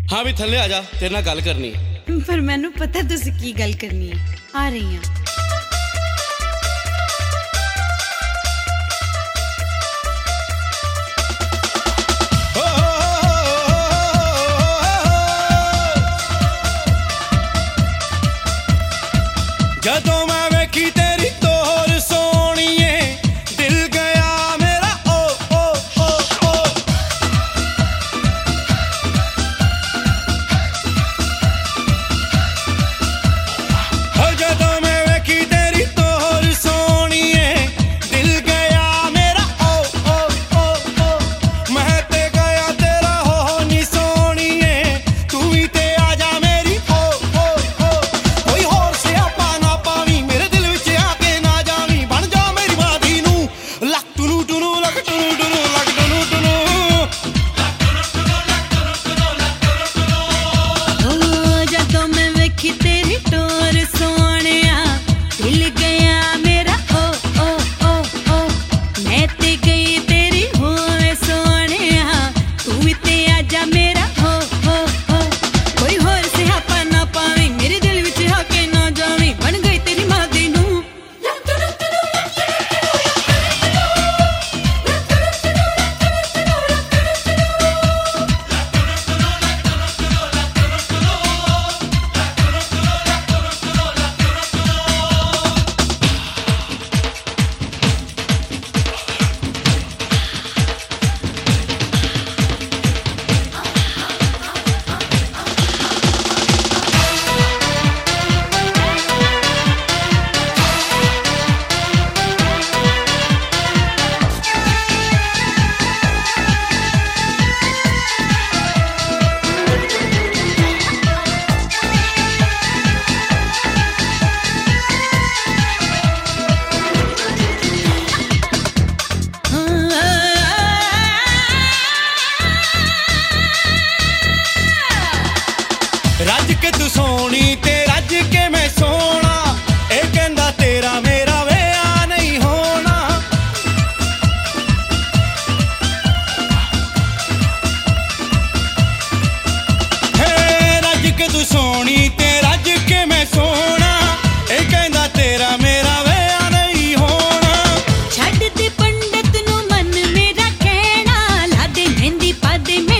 हाँ भी थल्ले आ जा, तेरे नाल गल करनी है। पर मैनू पता तुसी की गल करनी है। आ रही हां। जदों मैं वेखी तेरी तोर सोहणीए दिल गया मेरा ओ ओ ओ ओ। हो जदों मैं वेखी तेरी तोर सोहणीए दिल गया मेरा ओ ओ ओ ओ। मैं ते गया तेरा हो नी सोहणीए, तू भी ते आजा मेरी ओ ओ ओ। कोई होर सियापा ना पावी मेरे दिल विच आके ना जावी, बन जा मेरी बाधी नू लक टुनू टुनू लक टुनू टुनू लक टुनू टुनू। ओ जदों मैं वेखी तेरी टोर सोहणिया दिल गया मेरा ओ ओ ओ ओ। मैं ते गई तेरी होवे सोहणिया, तू भी ते आजा मेरा हो हो हो। कोई होर सियापा ना पावी मेरे दिल विच आके ना जावी, बन गई तेरी मादी नू। रज के तू सोनी ते रज के मैं सोना, ए कहंदा तेरा मेरा विआह नहीं होना। हे रज के तू सोनी ते रज के मैं सोना, ए कहंदा तेरा मेरा विआह नहीं होना। छड्ड दे पंडित नू मन मेरा कहना, ला दे मेहंदी पा दे